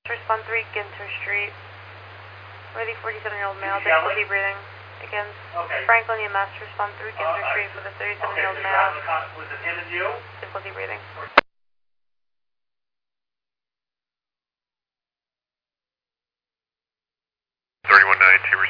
Respond 3, Ginter Street. Worthy 47-year-old male, difficulty breathing. Again, Franklin EMS, respond 3, Ginter Street for the 37-year-old male. Was it him and you? Difficulty breathing. 3192,